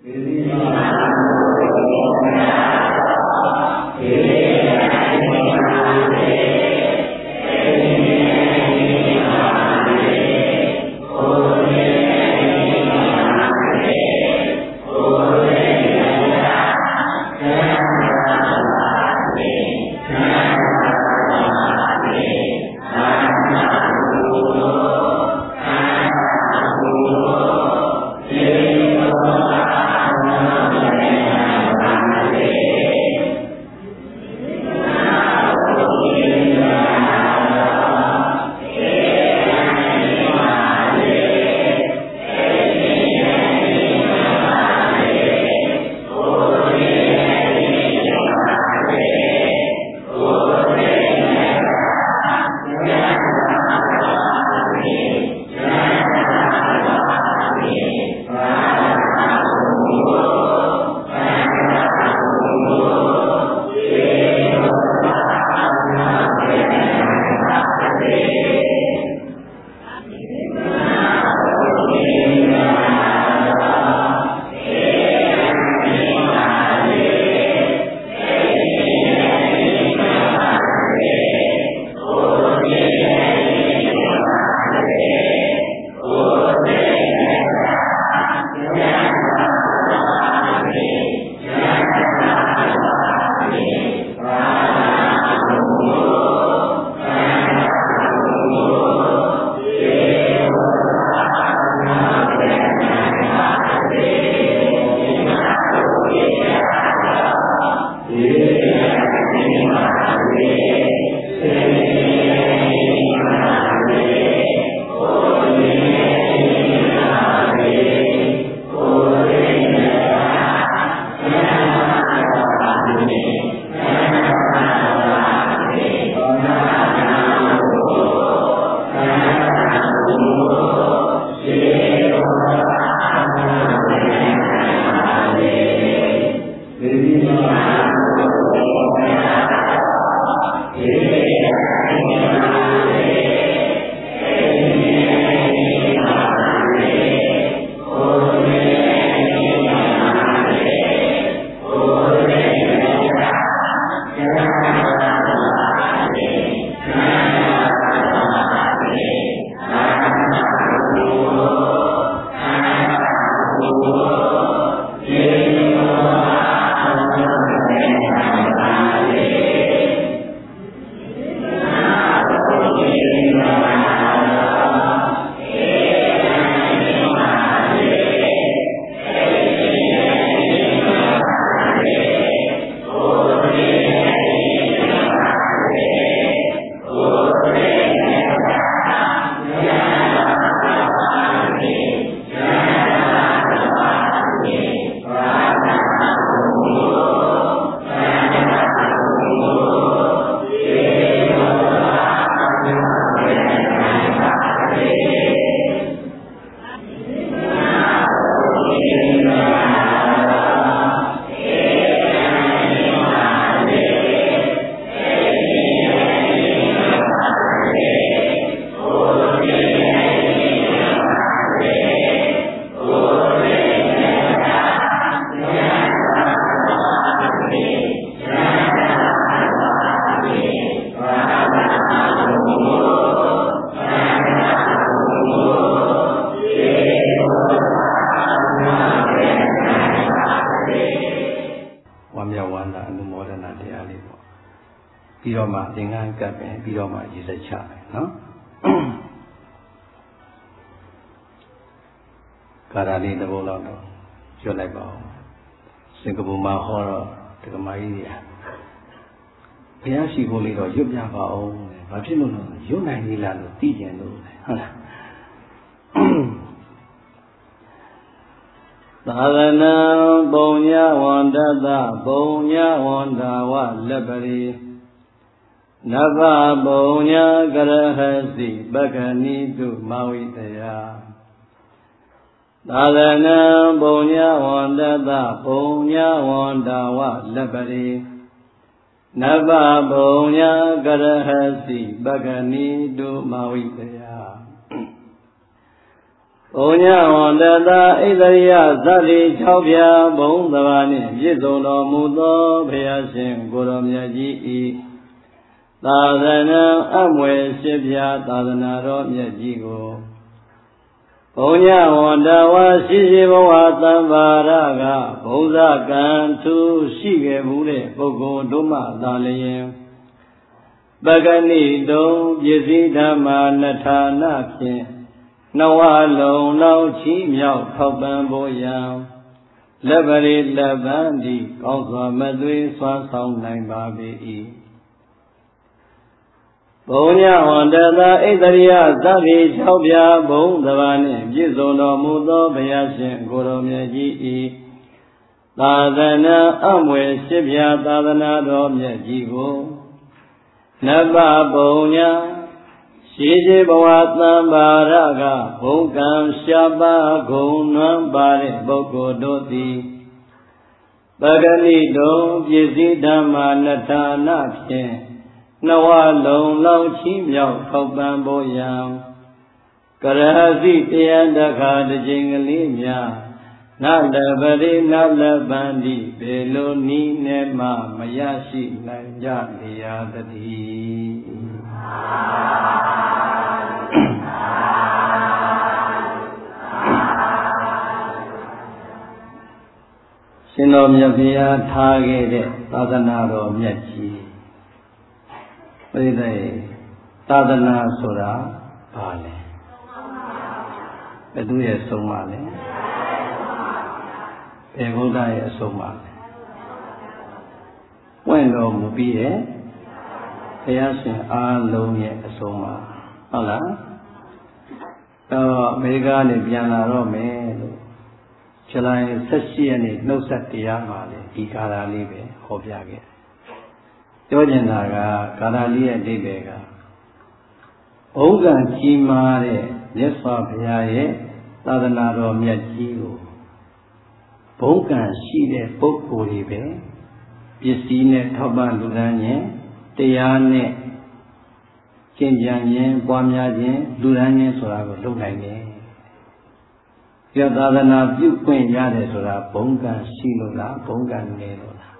ပြီးတော့မှသင်္ကန်းကပ်တယ်ပြီးတော့မှရေစက်ချတယ်နော်ကာရာလေးတစ်ပုဒ်လောက်တော့ရွတ်လိုက်ပါဦးစင်ကာပူမှာဟောတော့ဒကမာကြီးတွေကဘုရားရှိခိုးလေးတော့ရွတ်ပြပါဦးဘာဖြစ်လို့လဲရွတ်နိုင်သေးလားလို့သိကျင်လို့ဟုတ်လားသာသနာပုံညဝန္တတပုံညဝန္တာဝလက်ပရိနဗပုံညကရဟစီပက္ခဏိတုမဝိတယသာသနာပုံညဝန္တတပုံညဝန္တာဝလက်ပရိနဗပုံညကရဟစီပက္ခဏိတုမဝိတယဘုံညဝန္တတာဣတရိယသတိ6ပြားဘုံသဘာနှင့်ပြည့်စုံတော်မူသောဘုရားရှင်ကိုယ်တော်မြတ်ကြီးဤသာသနာအမွယ်10ပြားသာသနာတော်မြတ်ကြီးကိုဘုံညဝန္တဝါရှိရှိဘဝသံပါရကဘုံဇကံသူရှိခဲ့မှုတဲ့ပုဂ္ဂိုလ်တို့မှသာလျင်ပဂဏိတုံပစ္စည်းဓမ္မာနထာနာဖြင့်နဝလုံးလောင်းချီးမြှောက်ထောက်ပံ့ဖို့ရန်လက်ပရိလက်ပန်းဒီကောင်းစွာမသွေးစွမ်းဆောင်နိုင်ပါပေ၏ဘုံညဝန္တသာဣတရိယသဗ္ဗေ6ပြားဘုံသဘာနှင့်ပြည့်စုံတော်မူသောဘုရားရှင်ကိုယ်တော်မြတ်ကြီး၏သာသနာအမွယ်10ပြားသာသနာတော်မြတ်ကြီးကိုနဗ္ဗဘုံညရှိရှိဘဝသံပါရကဘုံကံရှားပါဂုံနွမ်းပါတဲ့ပုဂ္ဂိုလ်တို့သည်ပဂဏိတုံပစ္စည်းဓမ္မာနထာနာဖြင့်နဝလုံးလောင်းချီးမြှောက်ထောက်ပံ့ဖို့ရန်ကရဟစီတရားတခါတစ်ချိန်ကလေးများနလပရိနလပန္တိဘေလိုနီးနဲ့မှမရရှိနိုင်ကြလေရသတည်းရှင်တော်မြတ်ဗျာထားခဲ့တဲ့သာသနာတော်မြတ်ကြီးပြိဿရဲ့သာသနာဆိုတာဘာလဲဘယ်သူရဲ့အဆုံးအမလဲဘယ်ဘုရားရဲ့အဆုံးအမလဲဝင့်တော်မူပြီးရဲ့ဘုရားရှင်အားလုံးရဲ့အဆုံးအမဟုတ်လားအမေရိကန်ကနေပြန်လာတော့မယ်လို့ဇူလိုင်17ရက်နေ့နှုတ်ဆက်တရားမှာလေဒီကာလလေးပဲဟောပြခဲ့ပြောချင်တာကကာလလေးရဲ့အဓိပ္ပာယ်ကဘုံကံကြီးမားတဲ့မြတ်စွာဘုရားရဲ့သာသနာတော်မြတ်ကြီးကိုဘုံကံရှိတဲ့ပုဂ္ဂိုလ်တွေပဲပစ္စည်းနဲ့ထောက်ပံ့လူဒန်းခြင်းတရားနဲ့ကျင့်ကြံခြင်းပွားများခြင်းလူဒန်းခြင်းဆိုတာကိုလုပ်နိုင်တယ်။ဒီသာသနာပြုခွင့်ရတယ်ဆိုတာဘုံကံရှိလို့လားဘုံကံနေလို့လား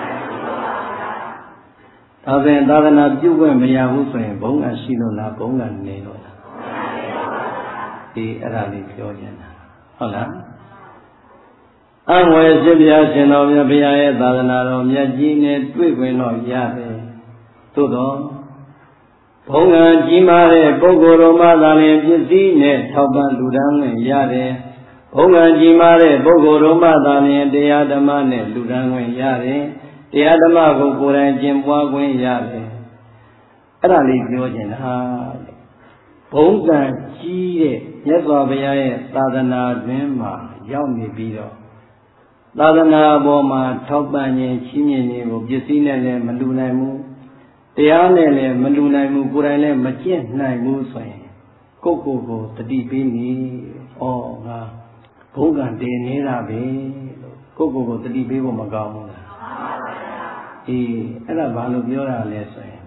။ဒါဆိုရင်သာသနာပြုခွင့်မရဘူးဆိုရင်ဘုံကံရှိလို့လားဘုံကံနေလို့လား။ဒီအဲ့ဒါလေးပြောနေတာဟုတ်လား။အမွယ်ရှိပြရှင်တော်မြတ်ဘုရားရဲ့သာသနာတော်မြတ်ကြီးနဲ့တွေ့ခွင့်တော့ရတယ်။သို့တော့ဘုံကံကြီးမားတဲ့ပုဂ္ဂိုလ်တော်မှသာလျှင်ပစ္စည်းနဲ့ထောက်ပံ့လူဒန်းခွင့်ရတယ်။ဘုံကံကြီးမားတဲ့ပုဂ္ဂိုလ်တော်မှသာလျှင်တရားဓမ္မနဲ့လူဒန်းခွင့်ရတယ်။တရားဓမ္မကိုကိုယ်တိုင်ကျင့်ပွားခွင့်ရတယ်။အဲ့ဒါလေးပြောချင်တာဘုံကံကြီးတဲ့မြတ်စွာဘုရားရဲ့သာသနာတွင်မှာရောက်နေပြီးတော့သာသနာပေါ်မှာထောက်ပံ့ခြင်းချီးမြှင့်ခြင်းကိုပစ္စည်းနဲ့လည်းမလူနိုင်ဘူးတရားနဲ့လည်းမလူနိုင်ဘူးကိုယ်တိုင်လည်းမကျင့်နိုင်ဘူးဆိုရင်ကိုယ့်ကိုယ်တတိပေးနေဩငါဘုံကံတည်နေတာပဲလို့ကိုယ့်ကိုယ်တတိပေးဖို့မကောင်းဘူးလားအေးအဲ့ဒါဘာလို့ပြောတာလဲဆိုရင်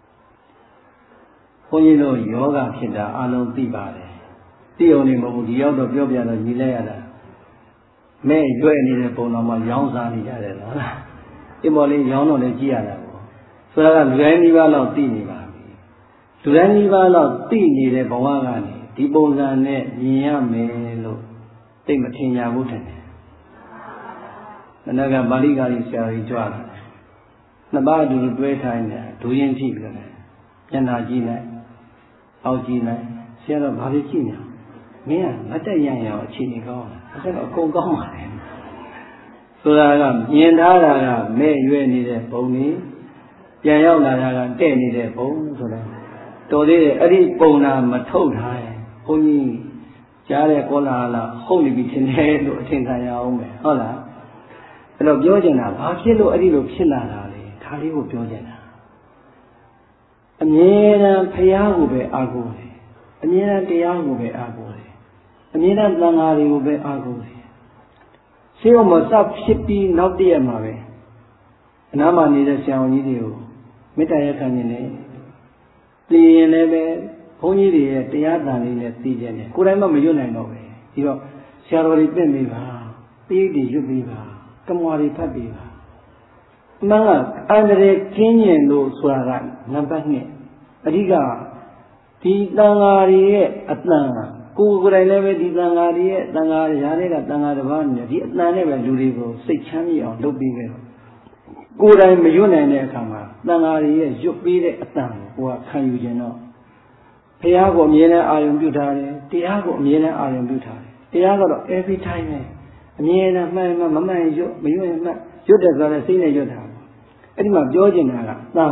ဘုန်းကြီးတို့ယောဂဖြစ်တာအလုံးသိပါတယ်သိအောင်နေမဟုတ်ဘူးဒီရောက်တော့ပြောပြတော့ညီလိုက်ရတာမဲ့ရွဲ့နေတဲ့ပုံတော်မှာရောင်းစားနေကြတယ်ဟုတ်လားအမော်လေးရောင်းတော့လည်းကြည့်ရတာပေါ့ဆိုတာကလူတိုင်းကြီးပါတော့သိနေပါပြီလူတိုင်းကြီးပါတော့သိနေတဲ့ဘဝကနေဒီပုံစံနဲ့မြင်ရမယ်လို့သိမထင်ကြဘူးထင်တယ်မနက်ကပါဠိကာရီဆရာကြီးကြွလာတယ်နှစ်ပါးအတူတူတွဲထိုင်နေဒူးရင်ကြည့်ပြီးတယ်မျက်နှာကြည့်လိုက်အောက်ကြည့်လိုက်ဆရာတော့ဘာလို့ကြည့်နေမင်းကမတက်ရရအောင်အခြေအနေကောင်းတယ်အဲ့တော့အကုန်ကောင်းပါလေဆိုတာကမြင်ထားတာကမဲ့ရွယ်နေတဲ့ဘုံကြီးပြန်ရောက်လာတာကတဲ့နေတဲ့ဘုံဆိုတာတော်သေးတယ်အဲ့ဒီပုံနာမထုတ်ထားရင်ဘုန်းကြီးကြားတဲ့ကောလာဟလဟုတ်နေပြီထင်တယ်လို့အထင်ခံရအောင်ပဲဟုတ်လားအဲ့တော့ပြောချင်တာဘာဖြစ်လို့အဲ့ဒီလိုဖြစ်လာတာလဲဒါလေးကိုပြောချင်တာအမြဲတမ်းဖရာကိုပဲအားကိုးတယ်အမြဲတမ်းတရားကိုပဲအားကိုးတယ်အမြဲတမ်းသံဃာတွေကိုပဲအားကိုးတယ်ရှင်းအောင်မစဖြစ်ပြီးနောက်တည့်ရမှာပဲအနားမှာနေတဲ့ဆရာဝန်ကြီးတွေကိုမေတ္တာရက်ခံနေတယ်သိရင်လည်းပဲဘုန်းကြီးတွေရဲ့တရားတန်လေးနဲ့သိကြတယ်ကိုယ်တိုင်မှမရွတ်နိုင်တော့ပဲဒီတော့ဆရာတော်တွေပြင့်ပေးပါပေးတွေရွတ်ပေးပါကမ္မဝါတွေဖတ်ပေးပါအမှန်ကအန္တရာယ်ကင်းကျင်လို့ဆိုတာကနံပါတ်1အဓိကဒီတန်ဃာတွေရဲ့အတန်ကိုယ်တိုင်လည်းပဲဒီတန်ဃာတွေရဲ့တန်ဃာရာတွေကတန်ဃာတစ်ပါးနဲ့ဒီအတန်နဲ့ပဲလူတွေကိုစိတ်ချမ်းမြေ့အောင်လုပ်ပေးခဲ့တော့ကိုယ်တိုင်မရွတ်နိုင်တဲ့အခါမှာတန်ဃာတွေရဲ့ရွတ်ပေးတဲ့အတန်ကိုကခံယူခြင်းတော့ဘုရားကိုအမြဲတမ်းအာရုံပြုထားတယ်တရားကိုအမြဲတမ်းအာရုံပြုထားတယ်တရားကတော့ every time ပဲအမြဲတမ်းမှန်မှမမှန်ရွတ်မရွတ်ရင်မှတ်ရွတ်တယ်ဆိုတော့စိတ်နဲ့ရွတ်တာအဲ့ဒီမှာပြောချင်တာကတန်ဃာ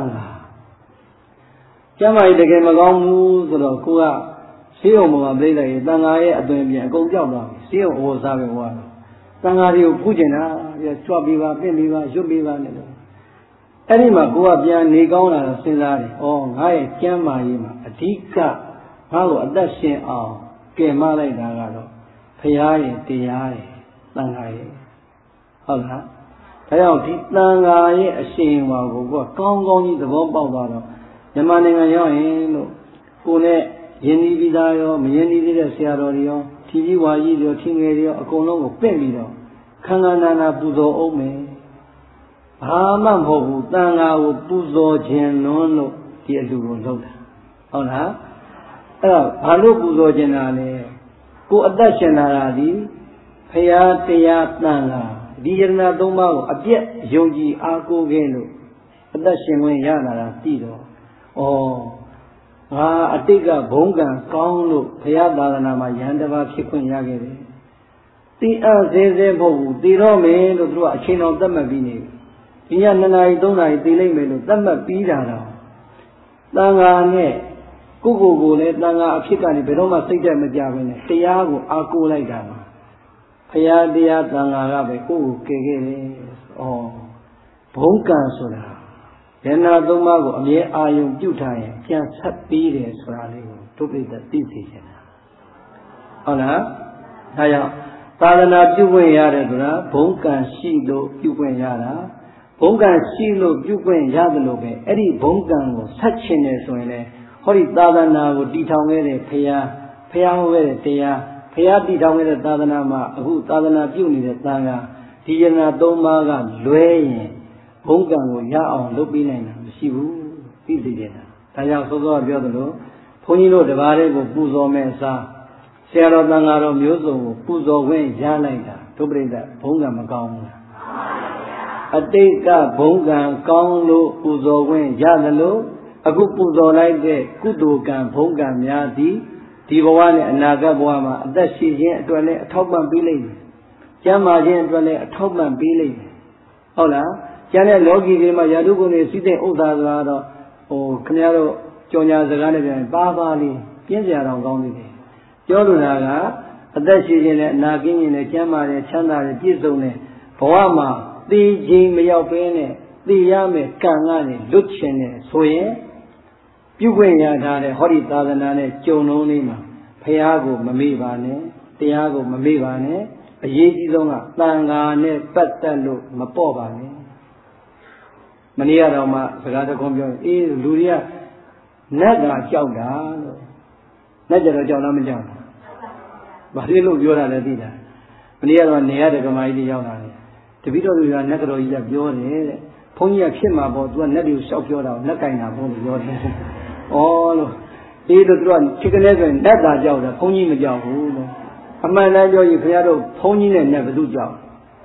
ကျမ်းမာရေးတကယ်မကောင်းဘူးဆိုတော့ကိုကရှင်းအောင်မှာပြိလိုက်ရင်တန်ဃာရဲ့အသွင်ပြန်အကုန်ပြောက်သွားပြီရှင်းအောင်ဟောစားပဲဟောတာတန်ဃာတွေကိုကုကျင်တာကြွပေးပါပြင့်ပေးပါရွတ်ပေးပါနဲ့လို့အဲ့ဒီမှာကိုကပြန်နေကောင်းလာတော့စဉ်းစားတယ်ဩငါရဲ့ကျမ်းမာရေးမှာအဓိကငါ့ကိုအသက်ရှင်အောင်ကယ်မလိုက်တာကတော့ဘုရားရဲ့တရားရဲ့တန်ဃာရဲ့ဟုတ်လားဒါကြောင့်ဒီတန်ဃာရဲ့အရှင်ဝါကိုကကောင်းကောင်းကြီးသဘောပေါက်သွားတော့မြန်မာနိုင်ငံရောက်ရင်လို့ကိုနဲ့ယဉ်ဤပြီးသားရောမယဉ်ဤသေးတဲ့ဆရာတော်တွေရောထီကြီးဝါကြီးတွေထင်ငယ်တွေရောအကုန်လုံးကိုပြင့်ပြီးတော့ခန္ဓာနာနာပူဇော်အောင်မယ်ဘာမှမဟုတ်ဘူးတန်ဃာကိုပူဇော်ခြင်းလွန်းလို့ဒီအလူကိုလုပ်တာဟုတ်လားအဲ့တော့ဘာလို့ပူဇော်ခြင်းတာလဲကိုအသက်ရှင်လာတာဒီဖရာတရားတန်ဃာဒီယရဏသုံးပါးကိုအပြည့်ယုံကြည်အားကိုးခဲ့လို့အသက်ရှင်ဝင်ရလာတာသိတော့ဩငါအတိတ်ကဘုံကံကောင်းလို့ဘုရားသာသနာမှာယဟန်တစ်ပါးဖြစ်ခွင့်ရခဲ့တယ်။တိအသေးသေးမဟုတ်ဘူး။တည်တော့မယ်လို့သူကအချိန်တော်သတ်မှတ်ပြီးနေ။ဒီည2 နာရီ3 နာရီတည်လိုက်မယ်လို့သတ်မှတ်ပြီးတာတော့တန်ဃာနဲ့ကိုလည်းတန်ဃာအဖြစ်ကနေဘယ်တော့မှစိတ်သက်မကြဘဲနဲ့တရားကိုအားကိုးလိုက်တာပါ။ဘုရားတရားတန်ဃာကပဲကိုယ်ကိုကယ်ခဲ့တယ်။ဩဘုံကံဆိုတာယန္နာသုံးပါးကိုအမြဲအာယုံပြုထားရင်ပြန်ဆက်ပြီးတယ်ဆိုတာလေးကိုဒုပိဋကသိစေချင်တာဟုတ်လားဒါကြောင့်သာသနာပြုခွင့်ရတယ်ဆိုတာဘုံကံရှိလို့ပြုခွင့်ရတာဘုံကံရှိလို့ပြုခွင့်ရတယ်လို့ပဲအဲ့ဒီဘုံကံကိုဆက်ချင်တယ်ဆိုရင်လေဟောဒီသာသနာကိုတည်ထောင်ခဲ့တဲ့ဘုရားဟောခဲ့တဲ့တရားဘုရားတည်ထောင်ခဲ့တဲ့သာသနာမှာအခုသာသနာပြုနေတဲ့သံဃာဒီယန္နာသုံးပါးကလွဲရင်ဘုံကံကိုရအောင်လုပ်ပေးနိုင်တာမရှိဘူးသိသိတယ်ဒါကြောင့်စောစောပြောသလိုဘုန်းကြီးတို့တပါးလေးကိုပူဇော်မဲ့အစားဆရာတော်တန်ဃာတော်မျိုးစုံကိုပူဇော်ခွင့်ရလိုက်တာဒုပရိသဘုံကံမကောင်းဘူးလားအတိတ်ကဘုံကံကောင်းလို့ပူဇော်ခွင့်ရတယ်လို့အခုပူဇော်လိုက်တဲ့ကုသိုလ်ကံဘုံကံများသည်ဒီဘဝနဲ့အနာဂတ်ဘဝမှာအသက်ရှိခြင်းအတွက်လည်းအထောက်ပံ့ပေးလိမ့်မယ်ကျမ်းမာခြင်းအတွက်လည်းအထောက်ပံ့ပေးလိမ့်မယ်ဟုတ်လားကျန်တဲ့လောကီတွေမှာယာတုကုန်တွေစီးတဲ့ဥစ္စာဆိုတာတော့ခင်ဗျားတို့ကြော်ညာစကားနဲ့ပြန်ပါပါလေးပြင်းစရာတော့ကောင်းသေးတယ်ပြောလိုတာကအသက်ရှိခြင်းနဲ့အနာကင်းခြင်းနဲ့ကျမ်းမာတဲ့ချမ်းသာတဲ့ပြည့်စုံတဲ့ဘဝမှာသိခြင်းမရောက်ဘဲနဲ့သိရမယ်ကံကနေလွတ်ခြင်းနဲ့ဆိုရင်ပြုခွင့်ရထားတဲ့ဟောဒီသာသနာနဲ့ကြုံလုံးလေးမှာဘုရားကိုမမေ့ပါနဲ့တရားကိုမမေ့ပါနဲ့အရေးကြီးဆုံးကသံဃာနဲ့ပတ်သက်လို့မပေါ့ပါနဲ့မနေ့ကတော့မှစကားတခွန်းပြောအေးလူတွေကနတ်ကကြောက်တာလို့နတ်ကြတော့ကြောက်လားမကြောက်ဘူးဘာလို့လို့ပြောတာလဲသိတာမနေ့ကတော့နေရတဲ့ကမာကြီးတွေရောက်လာတယ်တပိတော်တွေကနတ်ကတော်ကြီးကပြောတယ်တဲ့ဘုန်းကြီးကဖြစ်မှာပေါ့သူကနတ်တွေကိုရှောက်ပြောတာနတ်ကင်တာဘုန်းကြီးပြောတယ်ဩလို့အေးလို့သူကချစ်ကနေဆိုရင်နတ်သာကြောက်တာဘုန်းကြီးမကြောက်ဘူးလို့အမှန်တမ်းပြောရင်ခင်ဗျားတို့ဘုန်းကြီးနဲ့နတ်ဘယ်သူကြောက်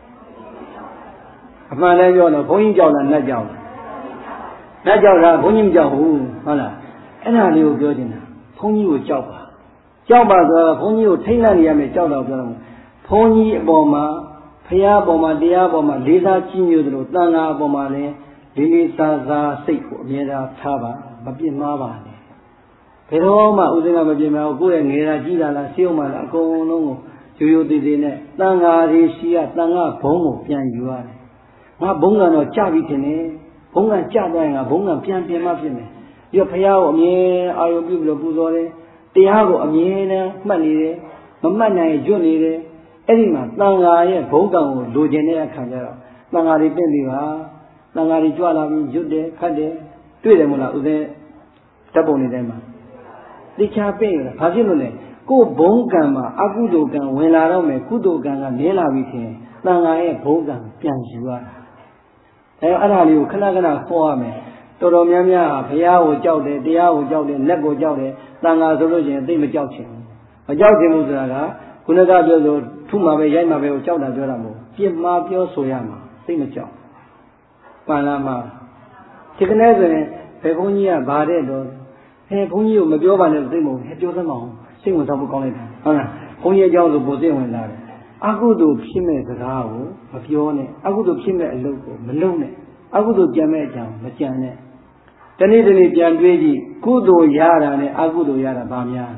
အမှန်တမ်းပြောတော့ဘုန်းကြီးကြောက်လားနတ်ကြောက်လားနတ်ကြောက်တာဘုန်းကြီးမကြောက်ဘူးဟုတ်လားအဲ့ဒါလေးကိုပြောချင်တာဘုန်းကြီးကိုကြောက်ပါဆိုတော့ဘုန်းကြီးကိုထိတ်လန့်နေရမယ်ကြောက်တော့ပြောတော့ဘုန်းကြီးအပေါ်မှာဖရာအပေါ်မှာတရားအပေါ်မှာလေးစားကြည်ညိုသလိုတန်ခါအပေါ်မှာလည်းလေးလေးစားစားစိတ်ကိုအမြဲတမ်းထားပါမပြစ်မှားပါနဲ့ဘယ်တော့မှဥစဉ်ကမပြစ်မှာဘူးကိုယ့်ရဲ့ငယ်တာကြီးတာလားရှင်းအောင်မလားအကုန်လုံးကိုရိုးရိုးသေးသေးနဲ့တန်ခါတွေရှိရတန်ခါဘုံကိုပြန်ယူရတယ်ငါဘုံကတော့ကြပြီထင်တယ်ဘုံကကြသွားရင်ငါဘုံကပြန်ပြင်မှဖြစ်မယ်ပြီးတော့ဖရာကိုအမြဲအာရုံပြုပြီးတော့ပူဇော်တယ်တရားကိုအမြဲတမ်းမှတ်နေတယ်မမှတ်နိုင်ရွတ်နေတယ်အဲ့ဒီမှာတန်ဃာရဲ့ဘုံကံကိုလိုချင်တဲ့အခါကျတော့တန်ဃာတွေပြင့်ပြီးပါတန်ဃာတွေကြွလာပြီးရွတ်တယ်ခတ်တယ်တွေ့တယ်မို့လားဥစဉ်ဓာတ်ပုံတွေထဲမှာတိချာပြင့်ရတာဘာဖြစ်လို့လဲကိုဘုံကံမှာအကုသိုလ်ကံဝင်လာတော့မယ်ကုသိုလ်ကံကနင်းလာပြီခင်တန်ခါရဲ့ဘုံကံပြန်ယူရတာအဲ့ဒါလေးကိုခဏခဏခေါ်ရမယ်တော်တော်များများဘုရားကိုကြောက်တယ်တရားကိုကြောက်တယ်လက်ကိုကြောက်တယ်တန်ခါဆိုလို့ရှိရင်သိမကြောက်ချင်ဘူးမကြောက်ချင်ဘူးဆိုတာကခုနကပြောဆိုထုမှာပဲရိုက်မှာပဲကိုကြောက်တာပြောတာမဟုတ်ပြစ်မှားပြောဆိုရမှာသိမကြောက်ပန်လာမှာဒီကနေ့ဆိုရင်ဘယ်ဘုန်းကြီးကဗာတဲ့တော့ဘုန်းကြီးကိုမပြောပါနဲ့သိမဟုတ်ပြောသမောင်စိတ်ဝင်စားဖို့ကောင်းလိုက်တယ်ဟုတ်လားဘုန်းကြီးအကြောင်းဆိုပိုစိတ်ဝင်စားတယ်အကုသိုလ်ဖြစ်မဲ့စကားကိုမပြောနဲ့အကုသိုလ်ဖြစ်မဲ့အလုပ်ကိုမလုပ်နဲ့အကုသိုလ်ကြံမဲ့အကြောင်းမကြံနဲ့တနေ့တနေ့ပြန်တွေးကြည့်ကုသိုလ်ရတာနဲ့အကုသိုလ်ရတာဘာများ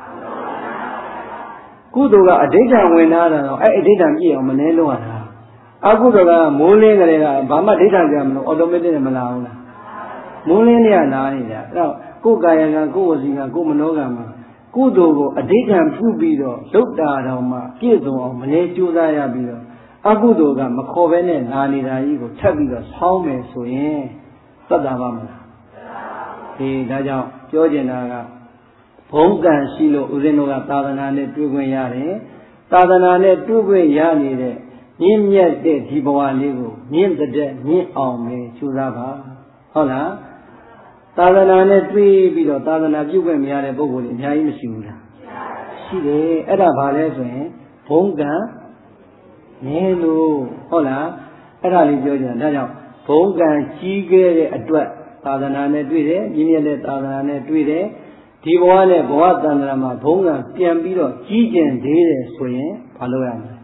ကုသိုလ်ကအဋ္ဌံဝင်လာတာတော့အဲ့အဋ္ဌံပြည့်အောင်မနှဲလို့ရတာအကုသိုလ်ကမိုးလင်းကြတဲ့ကဘာမှအဋ္ဌံကြမလို့အော်တိုမက်တစ်နဲ့မလာဘူးလားမိုးလင်းနေရလာနေတာအဲ့တော့ကိုယ်ကာယကကိုယ်ဝစီကကိုယ်မနောကမှာကုသိုလ်ကိုအဋ္ဌံပြုပြီးတော့လုတ်တာတော်မှပြည့်စုံအောင်မနှဲကြိုးစားရပြီးတော့အကုသိုလ်ကမခေါ်ဘဲနဲ့လာနေတာကြီးကိုထပ်ပြီးတော့ဆောင်းမယ်ဆိုရင်သတ်တာပါမလားဒီဒါကြောင့်ပြောချင်တာကဘုံကံရှိလို့ဦးဇင်းတို့ကသာသနာနဲ့တွေ့ခွင့်ရတယ်သာသနာနဲ့တွေ့ခွင့်ရနေတဲ့မြင့်မြတ်တဲ့ဒီဘဝလေးကိုမြင့်တဲ့မြင့်အောင်ပဲကြိုးစားပါဟုတ်လားသာသနာနဲ့တွေ့ပြီးတော့သာသနာပြုခွင့်မရတဲ့ပုဂ္ဂိုလ်တွေအများကြီးမရှိဘူးလားရှိတယ်အဲ့ဒါဘာလဲဆိုရင်ဘုံကံနည်းလို့ဟုတ်လားအဲ့ဒါလေးပြောကြတာဒါကြောင့်ဘုံကံကြီးခဲ့တဲ့အတွက်သာသနာနဲ့တွေ့တယ်မြင့်မြတ်တဲ့သာသနာနဲ့တွေ့တယ်ဒီဘဝနဲ့ဘဝတန်ត្រာမှာဘုံကံပြန်ပြီးတော့ကြီးကျင်သေးတယ်ဆိုရင်ဘာလုပ်ရမလဲ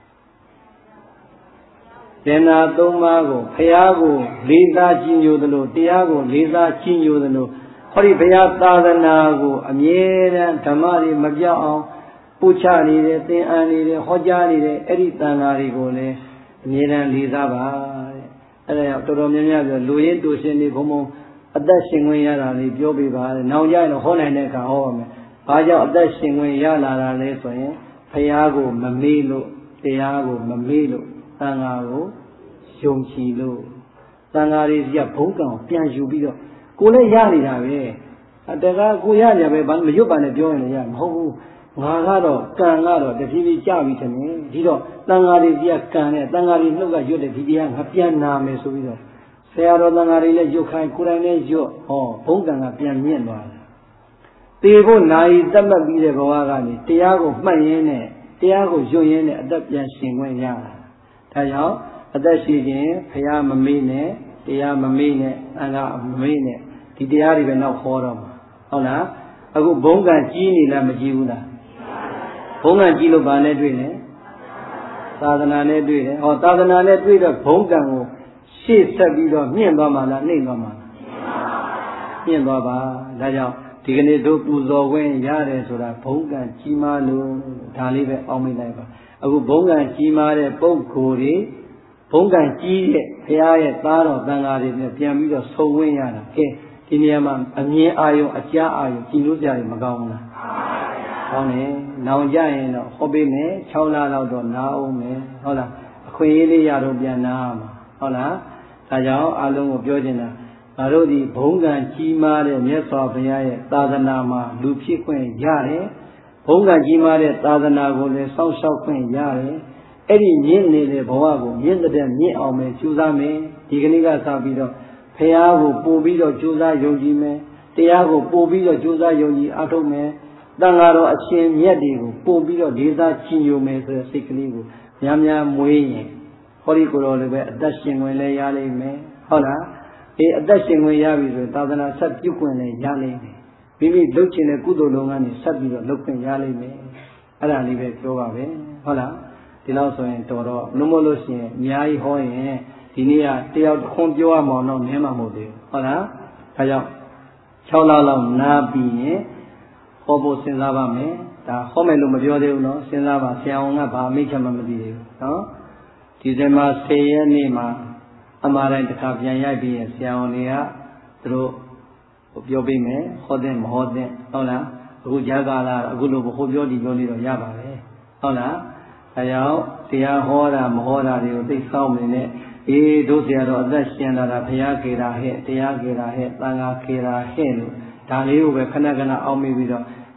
သင်္နာသုံးပါးကိုဘုရားကိုလေးစားကြည်ညိုသလိုတရားကိုလေးစားကြည်ညိုသလိုဟောဒီဘုရားသာသနာကိုအမြဲတမ်းဓမ္မတွေမပြောက်အောင်ပို့ချနေတယ်သင်အန်နေတယ်ဟောကြားနေတယ်အဲ့ဒီတန်ဃာတွေကိုလည်းအမြဲတမ်းလေးစားပါတဲ့အဲ့ဒါကြောင့်တော်တော်များများပြောလူရင်းတူရှင်တွေဘုံဘုံအသက်ရှင်ခွင့်ရတာလေးပြောပြပါတဲ့။နောက်ကြရင်တော့ဟောနိုင်တဲ့အခါဟောပါမယ်။ဘာကြောင့်အသက်ရှင်ခွင့်ရလာတာလဲဆိုရင်ဘုရားကိုမမေ့လို့တရားကိုမမေ့လို့သံဃာကိုယုံကြည်လို့သံဃာတွေကြီးကဘုံကံကိုပြန်ယူပြီးတော့ကိုလည်းရနေတာပဲ။တကယ်ကိုရကြပဲဘာမရွတ်ပါနဲ့ပြောရင်လည်းရမဟုတ်ဘူး။ငါကတော့ကံကတော့တဖြည်းဖြည်းကြပြီထင်တယ်။ဒီတော့သံဃာတွေကြီးကကံနဲ့သံဃာတွေနှုတ်ကရွတ်တဲ့ဒီတရားငါပြန်နာမယ်ဆိုပြီးတော့ဆရာတော်သံဃာတွေလည်းရွတ်ခိုင်းကိုယ်တိုင်လည်းရွတ်ဟောဘုံကံကပြန်မြင့်သွားတယ်။တေဖို့နိုင်သတ်မှတ်ပြီးတဲ့ဘဝကနေတရားကိုမှတ်ရင်းနဲ့တရားကိုရွတ်ရင်းနဲ့အသက်ပြန်ရှင်ခွင့်ရတာ။ဒါကြောင့်အသက်ရှိခြင်းဘုရားမမေ့နဲ့တရားမမေ့နဲ့သံဃာမမေ့နဲ့ဒီတရားတွေပဲနောက်ခေါ်တော့မှာဟုတ်လား။အခုဘုံကံကြီးနေလားမကြီးဘူးလား။ဘုံကံကြီးလို့ဗာနဲ့တွေ့တယ်။သာသနာနဲ့တွေ့တယ်။ဟောသာသနာနဲ့တွေ့တော့ဘုံကံကိုရှေ့ဆက်ပြီးတော့မြင့်သွားမှာလားနှိမ့်သွားမှာလားမြင့်သွားပါဒါကြောင့်ဒီကနေ့တို့ပူဇော်ခွင့်ရတယ်ဆိုတာဘုံကံကြီးမားလို့ဒါလေးပဲအောက်မိလိုက်ပါအခုဘုံကံကြီးမားတဲ့ပုဂ္ဂိုလ်တွေဘုံကံကြီးတဲ့ဘုရားရဲ့သားတော်သံဃာတွေနဲ့ပြန်ပြီးတော့ဆုံဝင်ရတာကဲဒီနေရာမှာအမြင်အာရုံအကြားအာရုံကြည်လို့ကြတယ်မကောင်းဘူးလားကောင်းတယ်နောင်ကြရင်တော့ဟောပေးမယ်6လလောက်တော့နားအောင်မယ်ဟုတ်လားအခွင့်အရေးလေးရတော့ပြန်နားမှာဟုတ်လားဒါကြောင့်အလုံးကိုပြောချင်တာငါတို့ဒီဘုံကံကြီးမားတဲ့မြတ်စွာဘုရားရဲ့သာသနာမှာလူဖြစ်ခွင့်ရတယ်ဘုံကံကြီးမားတဲ့သာသနာကိုလည်းစောင့်ရှောက်ခွင့်ရတယ်အဲ့ဒီမြင့်နေတဲ့ဘဝကိုမြင့်တဲ့မြင့်အောင်ပဲကြိုးစားမယ်ဒီကနေ့ကစပြီးတော့ဘုရားကိုပို့ပြီးတော့ကြိုးစားယုံကြည်မယ်တရားကိုပို့ပြီးတော့ကြိုးစားယုံကြည်အားထုတ်မယ်တန်ဃာတော်အရှင်မြတ်တွေကိုပို့ပြီးတော့လေးစားကြည်ညိုမယ်ဆိုတဲ့စိတ်ကလေးကိုများများမွေးရင်ဟောဒီကိုယ်တော်လည်းပဲအသက်ရှင်ဝင်လဲရလိမ့်မယ်ဟုတ်လားအသက်ရှင်ဝင်ရပြီဆိုသာသနာဆက်ပြုခွင့်လည်းရလိမ့်မယ်မိမိလုပ်ချင်တဲ့ကုသိုလ်လုပ်ငန်းတွေဆက်ပြီးတော့လုပ်ခွင့်ရလိမ့်မယ်အဲ့ဒါလေးပဲပြောပါပဲဟုတ်လားဒီလောက်ဆိုရင်တော်တော့လုံးမလို့ရှိရင်အများကြီးဟောရင်ဒီနေ့ကတယောက်တစ်ခွန်းပြောရမှာတော့နည်းမှာမဟုတ်သေးဘူးဟုတ်လားဒါကြောင့်6လလောက်နားပြီးရင်ဟောဖို့စဉ်းစားပါမယ်ဒါဟောမယ်လို့မပြောသေးဘူးနော်စဉ်းစားပါဆရာဝန်ကဘာအမိန့်ချက်မှမသိသေးဘူးနော်ဒီဇင်ဘာ10ရက်နေ့မှာအမှားတိုင်းတစ်ခါပြန်ရိုက်ပြီးရင်ဆရာဝန်တွေကသူတို့ပြောပေးမယ်ဟောတဲ့မဟောတဲ့ဟုတ်လားအခုကြာကာလအခုလိုဟောပြောဒီပြောလေးတော့ရပါပဲဟုတ်လားဒါကြောင့်တရားဟောတာမဟောတာတွေကိုသိစောင့်နေနဲ့တို့ဆရာတော်အသက်ရှင်လာတာဘုရားကေတာဟဲ့တရားကေတာဟဲ့သံဃာကေတာဟဲ့လို့ဒါလေးကိုပဲခဏခဏအောက်မိပြီးတော့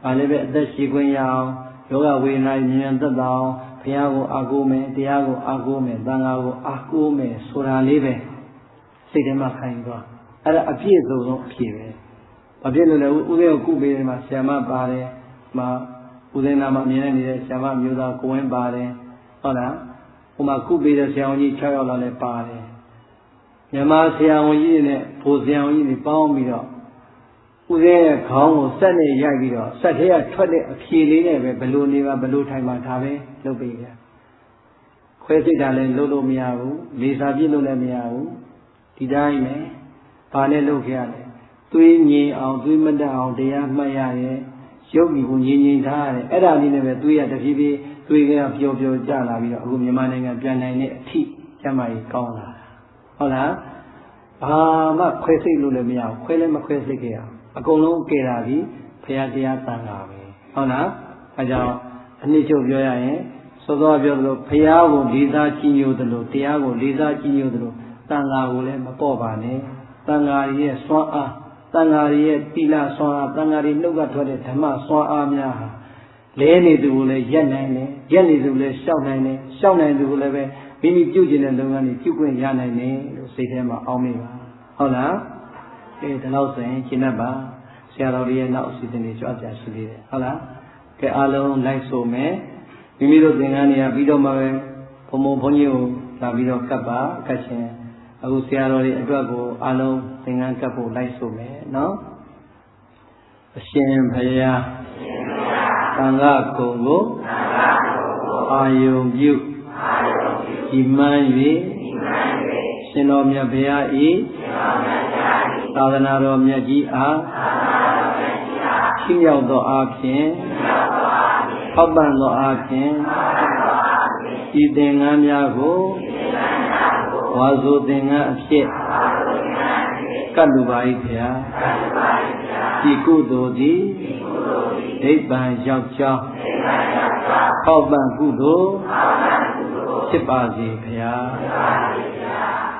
ဘာလည်းပဲအသက်ရှိခွင့်ရအောင်ယောဂဝေဒနာဉာဏ်သက်သာအောင်ဘုရားကိုအားကိုးမယ်တရားကိုအားကိုးမယ်သံဃာကိုအားကိုးမယ်ဆိုတာလေးပဲစိတ်ထဲမှာခံယူသွားအဲ့ဒါအပြည့်စုံဆုံးအဖြစ်ပဲဘာဖြစ်လို့လဲဦးဇင်းကိုကုပေးတယ်မှာဆရာမပါတယ်မှာဦးဇင်းနာမှာမြင်နေတဲ့ဆရာမမျိုးသားကိုဝင်းပါတယ်ဟုတ်လားဟိုမှာကုပေးတဲ့ဆရာဝန်ကြီး6ယောက်လောက်လည်းပါတယ်မြန်မာဆရာဝန်ကြီးတွေနဲ့ဘိုလ်ဆရာဝန်ကြီးတွေပေါင်းပြီးတော့ဦးဇင်းရဲ့ခေါင်းကိုဆက်နဲ့ရိုက်ပြီးတော့ဆက်ထဲကထွက်တဲ့အဖြေလေးနဲ့ပဲဘလို့နေပါဘလို့ထိုင်ပါဒါပဲလုပ်ပေးကြခွဲစိတ်တာလည်းလုပ်လို့မရဘူးလေစာပြည့်လို့လည်းမရဘူးဒီတိုင်းပဲဘာနဲ့လုပ်ခဲ့ရလဲသွေးငြိမ်အောင်သွေးမတက်အောင်တရားမှတ်ရတယ်ရုပ်ဒီကိုငြိမ်ငြိမ်ထားရတယ်အဲ့ဒါလေးနဲ့ပဲသွေးရတဖြည်းဖြည်းသွေးကပျော်ပျော်ကျလာပြီးတော့အခုမြန်မာနိုင်ငံပြန်နိုင်တဲ့အထိကျမကြီးကောင်းလာတာဟုတ်လားဘာမှခွဲစိတ်လို့လည်းမရဘူးခွဲလည်းမခွဲစိတ်ခဲ့ရအောင်အကုန်လုံးကဲတာပြီဘုရားတရားသံဃာပဲဟုတ်လားအဲကြောင့်အနည်းချုပ်ပြောရရင်စောစောပြောသလိုဘုရားကိုလေးစားကြည်ညိုသလိုတရားကိုလေးစားကြည်ညိုသလိုသံဃာကိုလည်းမပေါ့ပါနဲ့သံဃာရဲ့စွမ်းအားသံဃာရဲ့တိလစွမ်းအားသံဃာနှုတ်ကထွက်တဲ့ဓမ္မစွမ်းအားများဟာလဲနေသူကိုလည်းရက်နိုင်တယ်ရက်နေသူကိုလည်းရှောက်နိုင်တယ်ရှောက်နိုင်သူကိုလည်းပဲမိမိပြုကျင်တဲ့လုပ်ငန်းတွေပြုခွင့်ရနိုင်တယ်လို့စိတ်ထဲမှာအောင်းမိပါဟုတ်လားဒီလောက်ဆိုရင်ရှင်းတတ်ပါဆရာတော်ရဲ့နောက်အစီအစဉ်တွေကြွားပြရှိသေးတယ်ဟုတ်လားကဲအားလုံးလိုက်ဆိုမယ်မိမိတို့သင်္ကန်းတွေကပြီးတော့မှပဲဘုံဘုံဘုန်းကြီးကိုလာပြီးတော့ကပ်ပါကပ်ရှင်အခုဆရာတော်တွေအတွက်ကိုအားလုံးသင်္ကန်းကပ်ဖို့လိုက်ဆိုမယ်နော်အရှင်ဘုရားသံဃာကုံကိုအာယုံပြုဒီမှန်း၍ရှင်တော်မြတ်ဘုရားဤသာသနာတော်မြတ်ကြီးအားရှိရောက်သောအားဖြင့်ထောက်ပံ့သောအားဖြင့်ဤသင်္ကန်းများကိုဝါဆိုသင်္ကန်းအဖြစ်ကတ်လူပါ၏ဖျားဒီကုသိုလ်သည်နိဗ္ဗာန်ရောက်ကြောင်းထောက်ပံ့ကုသိုလ်ဖြစ်ပါစေဖျား